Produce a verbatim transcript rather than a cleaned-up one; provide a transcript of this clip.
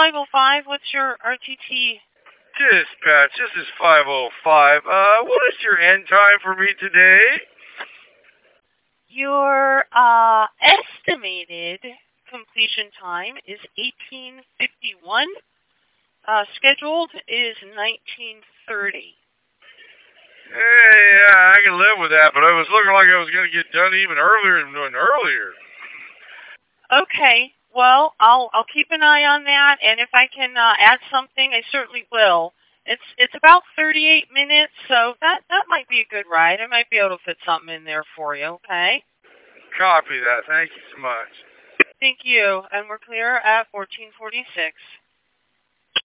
five oh five. What's your R T T? Dispatch, this is five oh five. Uh, what is your end time for me today? Your uh, estimated completion time is eighteen fifty-one. Uh, scheduled is nineteen thirty. Hey, yeah, I can live with that, but I was looking like I was going to get done even earlier than earlier. Okay. Well, I'll I'll keep an eye on that, and if I can uh, add something, I certainly will. It's it's about thirty-eight minutes, so that that might be a good ride. I might be able to fit something in there for you. Okay. Copy that. Thank you so much. Thank you, and we're clear at fourteen forty-six.